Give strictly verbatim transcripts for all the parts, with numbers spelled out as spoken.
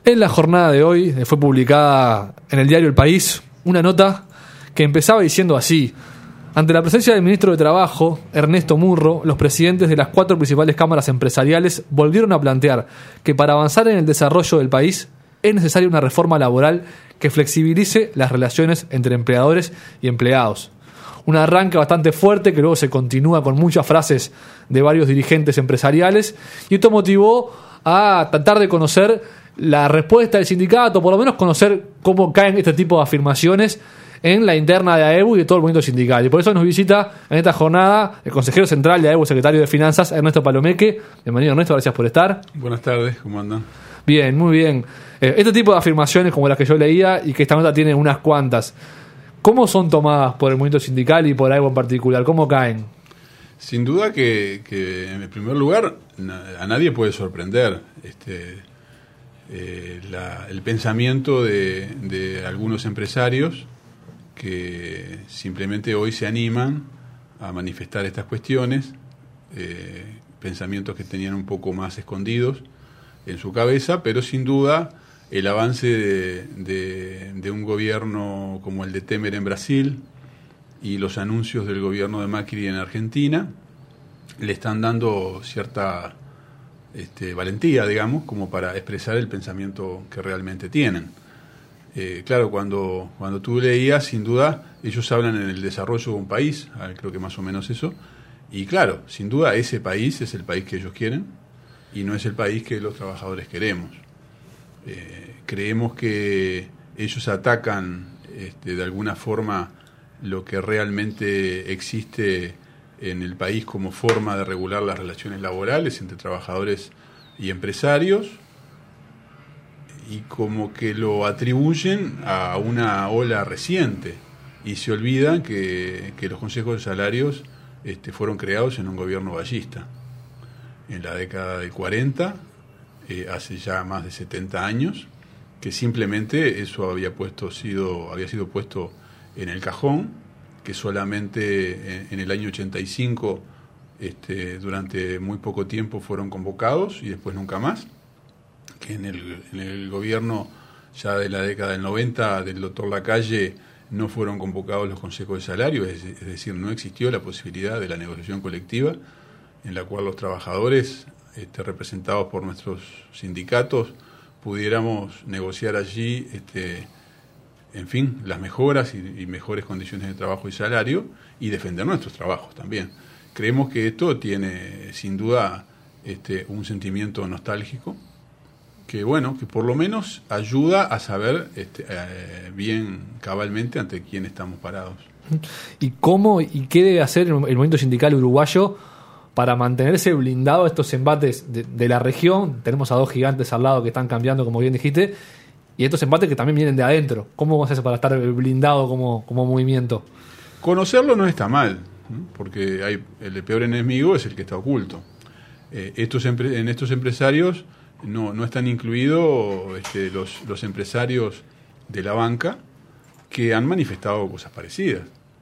En la jornada de hoy fue publicada en el diario El País una nota que empezaba diciendo así: ante la presencia del ministro de Trabajo, Ernesto Murro, los presidentes de las cuatro principales cámaras empresariales volvieron a plantear que para avanzar en el desarrollo del país es necesaria una reforma laboral que flexibilice las relaciones entre empleadores y empleados. Un arranque bastante fuerte que luego se continúa con muchas frases de varios dirigentes empresariales, y esto motivó a tratar de conocer la respuesta del sindicato, por lo menos conocer cómo caen este tipo de afirmaciones en la interna de A E B U y de todo el movimiento sindical. Y por eso nos visita en esta jornada el consejero central de A E B U, secretario de Finanzas, Ernesto Palomeque. Bienvenido, Ernesto, gracias por estar. Buenas tardes, ¿cómo andan? Bien, muy bien. Eh, este tipo de afirmaciones como las que yo leía, y que esta nota tiene unas cuantas, ¿cómo son tomadas por el movimiento sindical y por A E B U en particular? ¿Cómo caen? Sin duda que, que en primer lugar, a nadie puede sorprender este, eh, la, el pensamiento de, de algunos empresarios que simplemente hoy se animan a manifestar estas cuestiones, eh, pensamientos que tenían un poco más escondidos en su cabeza, pero sin duda el avance de, de, de un gobierno como el de Temer en Brasil y los anuncios del gobierno de Macri en Argentina le están dando cierta este, valentía, digamos, como para expresar el pensamiento que realmente tienen. Eh, claro, cuando, cuando tú leías, sin duda, ellos hablan en el desarrollo de un país, creo que más o menos eso, y claro, sin duda ese país es el país que ellos quieren y no es el país que los trabajadores queremos. Eh, creemos que ellos atacan este, de alguna forma lo que realmente existe en el país como forma de regular las relaciones laborales entre trabajadores y empresarios, y como que lo atribuyen a una ola reciente y se olvidan que, que los consejos de salarios este, fueron creados en un gobierno ballista en la década del cuarenta, eh, hace ya más de setenta años, que simplemente eso había puesto sido había sido puesto en el cajón, que solamente en, en el año ochenta y cinco este, durante muy poco tiempo fueron convocados y después nunca más, que en el, en el gobierno ya de la década del noventa del doctor Lacalle no fueron convocados los consejos de salario, es, es decir, no existió la posibilidad de la negociación colectiva en la cual los trabajadores este, representados por nuestros sindicatos pudiéramos negociar allí este, en fin, las mejoras y, y mejores condiciones de trabajo y salario y defender nuestros trabajos también. Creemos que esto tiene sin duda este, un sentimiento nostálgico que bueno, que por lo menos ayuda a saber este, eh, bien cabalmente ante quién estamos parados. ¿Y cómo y qué debe hacer el movimiento sindical uruguayo para mantenerse blindado a estos embates de, de la región? Tenemos a dos gigantes al lado que están cambiando, como bien dijiste, y estos embates que también vienen de adentro. ¿Cómo vas a hacer para estar blindado como, como movimiento? Conocerlo no está mal, ¿no? Porque hay, el peor enemigo es el que está oculto. Eh, estos empre- en estos empresarios no, no están incluidos este, los, los empresarios de la banca que han manifestado cosas parecidas.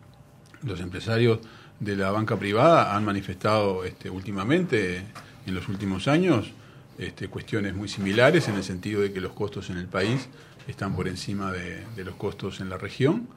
Los empresarios de la banca privada han manifestado este, últimamente, en los últimos años, este, cuestiones muy similares, en el sentido de que los costos en el país están por encima de, de los costos en la región.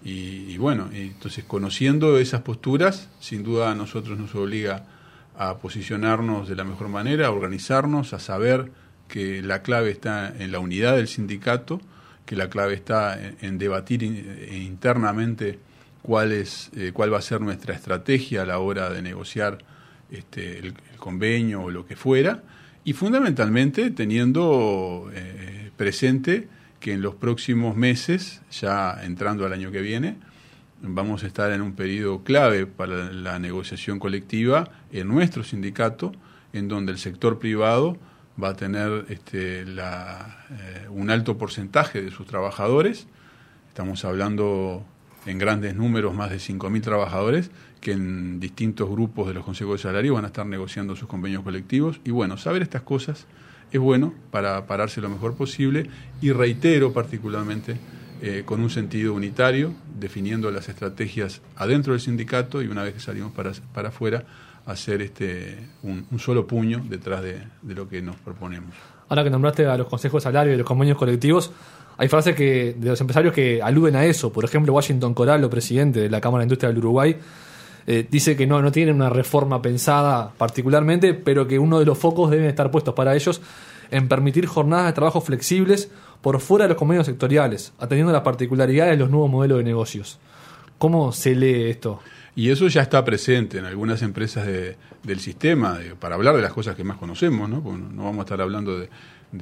Y, y bueno, y entonces conociendo esas posturas, sin duda a nosotros nos obliga a posicionarnos de la mejor manera, a organizarnos, a saber que la clave está en la unidad del sindicato, que la clave está en, en debatir in, internamente cuál es eh, cuál va a ser nuestra estrategia a la hora de negociar este, el, el convenio o lo que fuera, y fundamentalmente teniendo eh, presente que en los próximos meses, ya entrando al año que viene, vamos a estar en un periodo clave para la negociación colectiva en nuestro sindicato, en donde el sector privado va a tener este, la, eh, un alto porcentaje de sus trabajadores. Estamos hablando en grandes números, más de cinco mil trabajadores, que en distintos grupos de los consejos de salario van a estar negociando sus convenios colectivos. Y bueno, saber estas cosas es bueno para pararse lo mejor posible, y reitero particularmente eh, con un sentido unitario, definiendo las estrategias adentro del sindicato, y una vez que salimos para, para afuera, hacer este un, un solo puño detrás de, de lo que nos proponemos. Ahora que nombraste a los consejos de salario y los convenios colectivos, hay frases que de los empresarios que aluden a eso. Por ejemplo, Washington Corallo, presidente de la Cámara de Industria del Uruguay, eh, dice que no, no tienen una reforma pensada particularmente, pero que uno de los focos deben estar puestos para ellos en permitir jornadas de trabajo flexibles por fuera de los convenios sectoriales, atendiendo las particularidades de los nuevos modelos de negocios. ¿Cómo se lee esto? Y eso ya está presente en algunas empresas de, del sistema, de, para hablar de las cosas que más conocemos, ¿no? Porque no vamos a estar hablando de,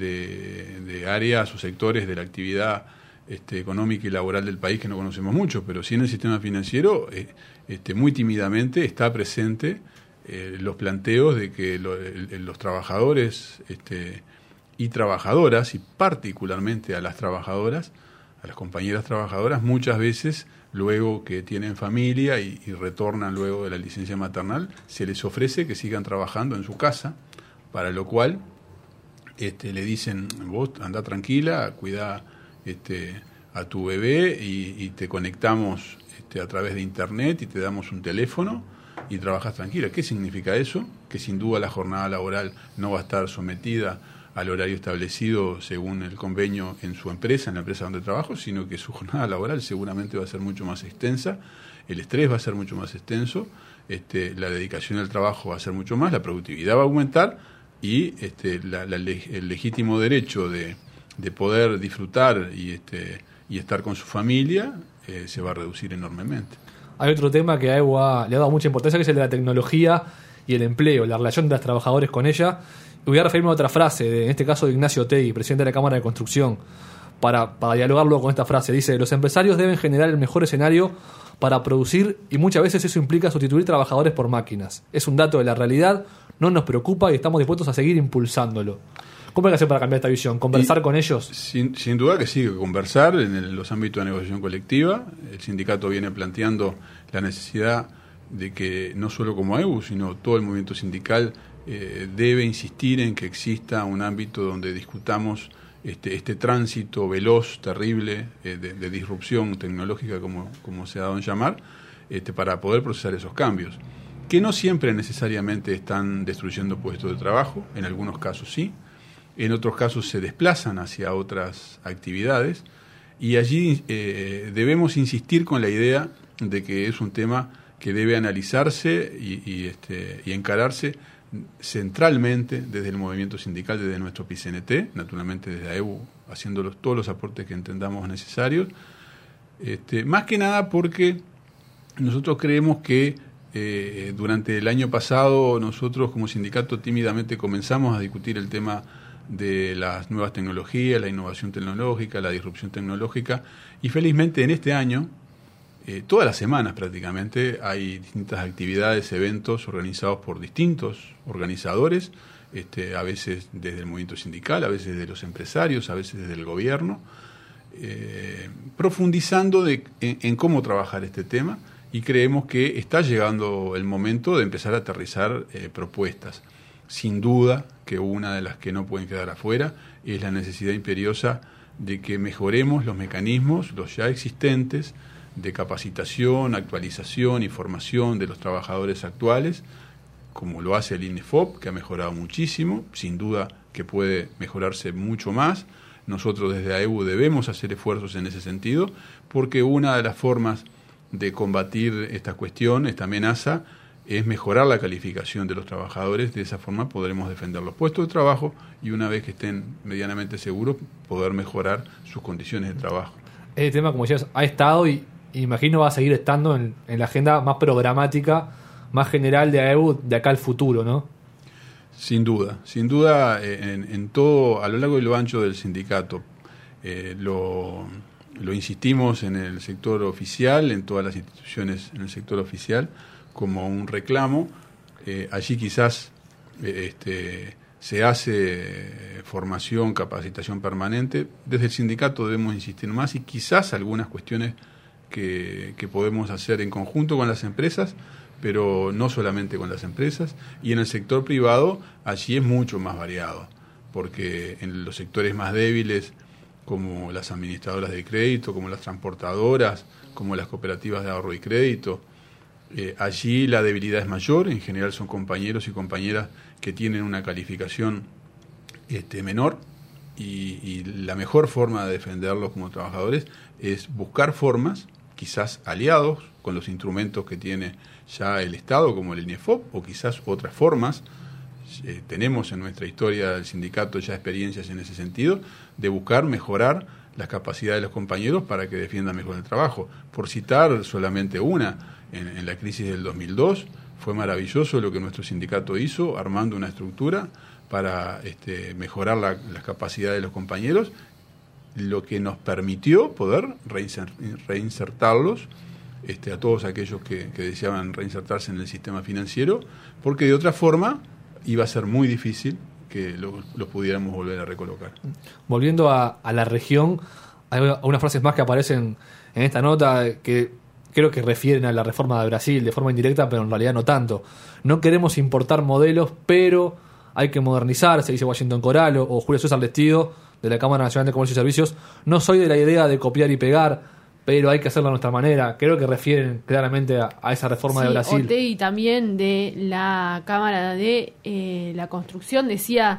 de, de áreas o sectores de la actividad este, económica y laboral del país que no conocemos mucho, pero sí en el sistema financiero, eh, este, muy tímidamente está presente eh, los planteos de que lo, el, los trabajadores este, y trabajadoras, y particularmente a las trabajadoras, a las compañeras trabajadoras, muchas veces luego que tienen familia y, y retornan luego de la licencia maternal, se les ofrece que sigan trabajando en su casa, para lo cual este, le dicen, vos anda tranquila, cuida este, a tu bebé y, y te conectamos este, a través de internet y te damos un teléfono y trabajas tranquila. ¿Qué significa eso? Que sin duda la jornada laboral no va a estar sometida al horario establecido según el convenio en su empresa, en la empresa donde trabajo, sino que su jornada laboral seguramente va a ser mucho más extensa, el estrés va a ser mucho más extenso, este, la dedicación al trabajo va a ser mucho más, la productividad va a aumentar y este, la, la, el legítimo derecho de, de poder disfrutar y, este, y estar con su familia eh, se va a reducir enormemente. Hay otro tema que a Evo ha, le ha dado mucha importancia, que es el de la tecnología y el empleo, la relación de los trabajadores con ella. Voy a referirme a otra frase, de, en este caso de Ignacio Tegui, presidente de la Cámara de Construcción, para, para dialogarlo con esta frase. Dice, los empresarios deben generar el mejor escenario para producir y muchas veces eso implica sustituir trabajadores por máquinas. Es un dato de la realidad, no nos preocupa y estamos dispuestos a seguir impulsándolo. ¿Cómo hay que hacer para cambiar esta visión? ¿Conversar y, con ellos? Sin, sin duda que sí, que conversar en el, los ámbitos de negociación colectiva. El sindicato viene planteando la necesidad de que no solo como A E U, sino todo el movimiento sindical Eh, debe insistir en que exista un ámbito donde discutamos este, este tránsito veloz, terrible, eh, de, de disrupción tecnológica, como, como se ha dado en llamar, este, para poder procesar esos cambios, que no siempre necesariamente están destruyendo puestos de trabajo, en algunos casos sí, en otros casos se desplazan hacia otras actividades, y allí eh, debemos insistir con la idea de que es un tema que debe analizarse y, y, este, y encararse centralmente desde el movimiento sindical, desde nuestro P I C N T, naturalmente desde A E U, haciendo los, todos los aportes que entendamos necesarios, este, más que nada porque nosotros creemos que eh, durante el año pasado nosotros como sindicato tímidamente comenzamos a discutir el tema de las nuevas tecnologías, la innovación tecnológica, la disrupción tecnológica, y felizmente en este año, Eh, todas las semanas prácticamente hay distintas actividades, eventos organizados por distintos organizadores, este, a veces desde el movimiento sindical, a veces de los empresarios, a veces desde el gobierno, eh, profundizando de, en, en cómo trabajar este tema, y creemos que está llegando el momento de empezar a aterrizar eh, propuestas. Sin duda que una de las que no pueden quedar afuera es la necesidad imperiosa de que mejoremos los mecanismos, los ya existentes, de capacitación, actualización y formación de los trabajadores actuales, como lo hace el INEFOP, que ha mejorado muchísimo, sin duda que puede mejorarse mucho más. Nosotros desde A E U debemos hacer esfuerzos en ese sentido, porque una de las formas de combatir esta cuestión, esta amenaza, es mejorar la calificación de los trabajadores. De esa forma podremos defender los puestos de trabajo y una vez que estén medianamente seguros, poder mejorar sus condiciones de trabajo. Este tema, como decías, ha estado y imagino va a seguir estando en, en la agenda más programática, más general de A E U de acá al futuro, ¿no? Sin duda, sin duda en, en todo, a lo largo y lo ancho del sindicato. Eh, lo, lo insistimos en el sector oficial, en todas las instituciones en el sector oficial, como un reclamo. Eh, allí quizás eh, este, se hace formación, capacitación permanente. Desde el sindicato debemos insistir más y quizás algunas cuestiones Que, que podemos hacer en conjunto con las empresas, pero no solamente con las empresas, y en el sector privado allí es mucho más variado, porque en los sectores más débiles, como las administradoras de crédito, como las transportadoras, como las cooperativas de ahorro y crédito, eh, allí la debilidad es mayor. En general son compañeros y compañeras que tienen una calificación este, menor y, y la mejor forma de defenderlos como trabajadores es buscar formas, quizás aliados con los instrumentos que tiene ya el Estado, como el INEFOP, o quizás otras formas. Eh, tenemos en nuestra historia del sindicato ya experiencias en ese sentido, de buscar mejorar las capacidades de los compañeros para que defiendan mejor el trabajo. Por citar solamente una, en, en la crisis del dos mil dos, fue maravilloso lo que nuestro sindicato hizo, armando una estructura para este, mejorar la, las capacidades de los compañeros, lo que nos permitió poder reinsert, reinsertarlos este, a todos aquellos que, que deseaban reinsertarse en el sistema financiero, porque de otra forma iba a ser muy difícil que los lo pudiéramos volver a recolocar. Volviendo a, a la región, hay unas frases más que aparecen en esta nota que creo que refieren a la reforma de Brasil de forma indirecta, pero en realidad no tanto. No queremos importar modelos, pero hay que modernizarse, dice Washington Coralo o Julio César Lestido, de la Cámara Nacional de Comercio y Servicios. No soy de la idea de copiar y pegar, pero hay que hacerlo a nuestra manera. Creo que refieren claramente a, a esa reforma sí, de Brasil. Otegi también de la Cámara de eh, la Construcción decía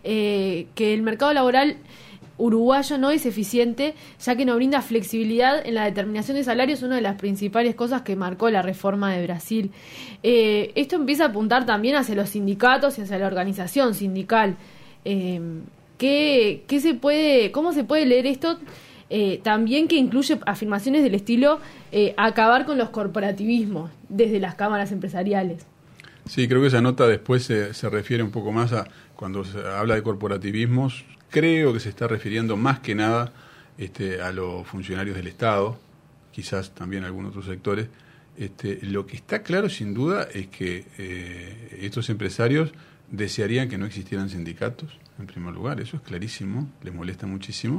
eh, que el mercado laboral uruguayo no es eficiente, ya que no brinda flexibilidad en la determinación de salarios, una de las principales cosas que marcó la reforma de Brasil. Eh, esto empieza a apuntar también hacia los sindicatos y hacia la organización sindical. Eh, ¿qué, qué se puede, ¿Cómo se puede leer esto? Eh, también que incluye afirmaciones del estilo eh, acabar con los corporativismos desde las cámaras empresariales. Sí, creo que esa nota después se, se refiere un poco más a cuando se habla de corporativismos. Creo que se está refiriendo más que nada este, a los funcionarios del Estado, quizás también a algunos otros sectores. Este, lo que está claro sin duda es que eh, estos empresarios desearían que no existieran sindicatos, en primer lugar, eso es clarísimo, les molesta muchísimo.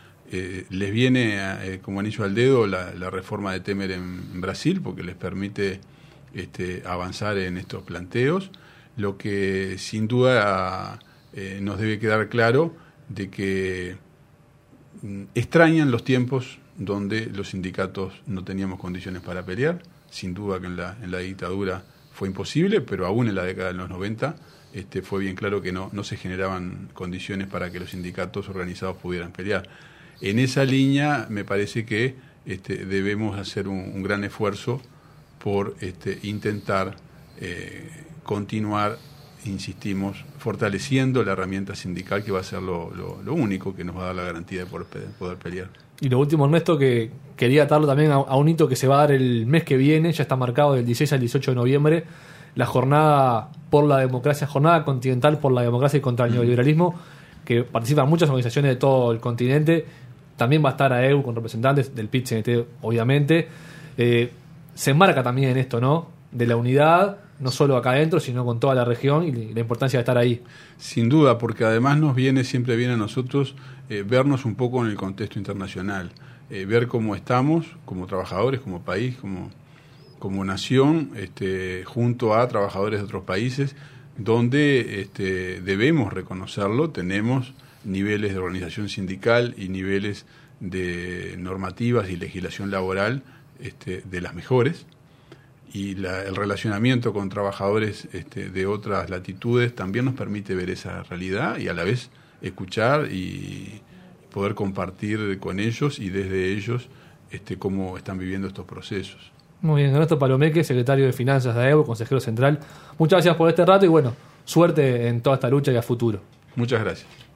Eh, les viene eh, como anillo al dedo la, la reforma de Temer en, en Brasil, porque les permite este, avanzar en estos planteos, lo que sin duda eh, nos debe quedar claro de que mm, extrañan los tiempos donde los sindicatos no teníamos condiciones para pelear. Sin duda que en la, en la dictadura fue imposible, pero aún en la década de los noventa este, fue bien claro que no, no se generaban condiciones para que los sindicatos organizados pudieran pelear. En esa línea me parece que este, debemos hacer un, un gran esfuerzo por este, intentar eh, continuar, insistimos, fortaleciendo la herramienta sindical, que va a ser lo, lo, lo único que nos va a dar la garantía de poder, poder pelear. Y lo último, Ernesto, que quería atarlo también a, a un hito que se va a dar el mes que viene, ya está marcado del dieciséis al dieciocho de noviembre, la jornada por la democracia, jornada continental por la democracia y contra el neoliberalismo, que participan muchas organizaciones de todo el continente. También va a estar A E U con representantes del P I T C N T, obviamente. Eh, se enmarca también en esto, ¿no? De la unidad, no solo acá adentro, sino con toda la región y la importancia de estar ahí. Sin duda, porque además nos viene, siempre viene a nosotros eh, vernos un poco en el contexto internacional, eh, ver cómo estamos como trabajadores, como país, como, como nación, este, junto a trabajadores de otros países, donde este, debemos reconocerlo, tenemos niveles de organización sindical y niveles de normativas y legislación laboral este, de las mejores, y la, el relacionamiento con trabajadores este, de otras latitudes también nos permite ver esa realidad y a la vez escuchar y poder compartir con ellos y desde ellos este, cómo están viviendo estos procesos. Muy bien, Ernesto Palomeque, secretario de Finanzas de A E U, consejero central. Muchas gracias por este rato y bueno, suerte en toda esta lucha y a futuro. Muchas gracias.